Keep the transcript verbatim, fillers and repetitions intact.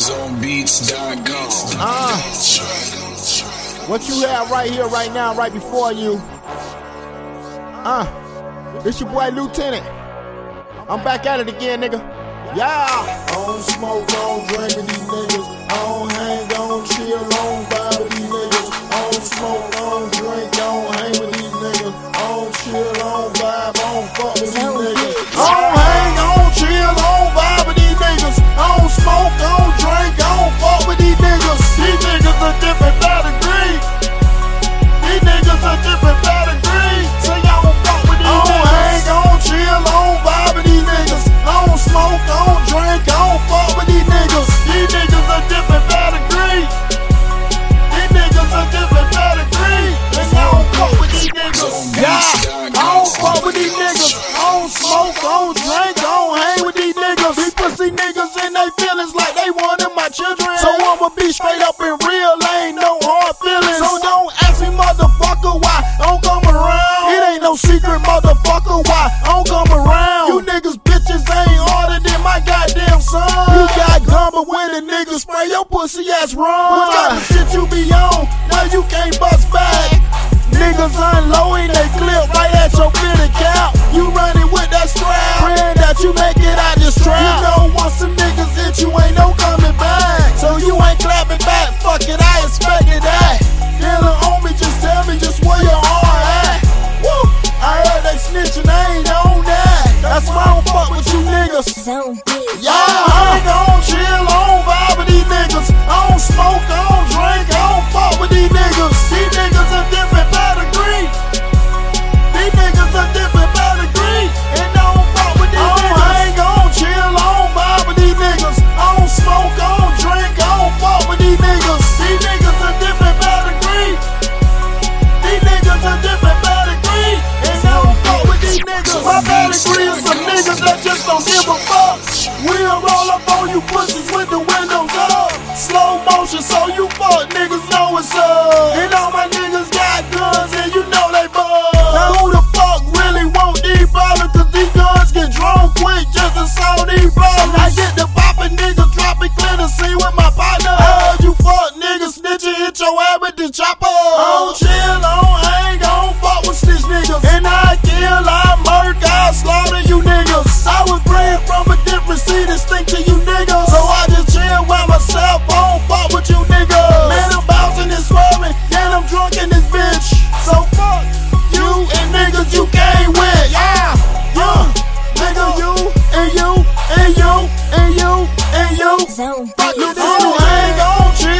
zone beats dot com. Uh, what you have right here, right now, right before you. Uh, it's your boy Lieutenant. I'm back at it again, nigga. Yeah. I don't smoke, don't drink with these niggas. I don't hang, don't chill, don't vibe with these niggas. I don't smoke, don't drink, don't hang with these niggas. I don't chill, don't vibe, don't fuck with these niggas. I don't hang, don't chill, don't vibe with these niggas. I don't smoke, don't drink, don't fuck with these niggas. These niggas a different pedigree. These niggas a different pedigree. So y'all don't fuck with these niggas. I don't hang, don't chill, don't vibe with these niggas. I don't smoke, don't drink, I don't fuck with these niggas. These niggas a different pedigree. These niggas a different pedigree. And I don't fuck with these niggas. Yeah, I don't fuck with these niggas. I don't smoke, I don't drink, I don't hang with these niggas. These pussy niggas in they feelings like they wanted my children. So I'ma be straight up and real, ain't no hard feelings. So don't ask me, motherfucker, why I don't come around. It ain't no secret, motherfucker, why I don't come around. You niggas bitches ain't harder than my goddamn son. You got gun, but when a nigga spray your pussy ass wrong. What type of shit you be on? Now you can't bust back. Niggas unloading they clip right at your fitted cap. You running with that strap, praying that you make it out this trap. You know once some niggas hit you ain't no coming back. So you ain't clapping back, fuck it, I expected that. Then on me, just tell me just where your heart at. Woo! I heard they snitching, I ain't on that. That's why I don't fuck with you niggas. Yeah, I ain't gon' chill, I don't vibe with these niggas. I don't smoke, I don't drink, I don't fuck with these niggas. These niggas a different pedigree. These niggas a different pedigree. And I don't fuck with these niggas. I ain't gon' chill, I don't vibe with these niggas. I don't smoke, I don't drink, I don't fuck with these niggas. These niggas a different pedigree. These niggas a different pedigree. And I don't fuck with these niggas. My pedigree is some niggas that just don't give a fuck. We'll roll up on you pussies with the windows up. Slow motion so you fuck niggas know it's up. And all my niggas got guns and you know they bug. Now who the fuck really want these ballers? Cause these guns get drawn quick just to saw these ballers. I get the poppin' niggas dropping clear to see with my partner. I heard you fuck niggas snitching, hit your ass with the chopper. I don't chill, I don't hang, I don't fuck with snitch niggas. And I kill, I murk, I slaughter you niggas. I was bred from a different seed distinct to you niggas. So I just chill by myself, I don't fuck with you niggas. Man, I'm bouncing and swerving, and I'm drunk in this bitch. So fuck you and niggas you came with, yeah. Yeah, nigga, you and you and you and you and you. Fuck you, I don't hang, I don't chill.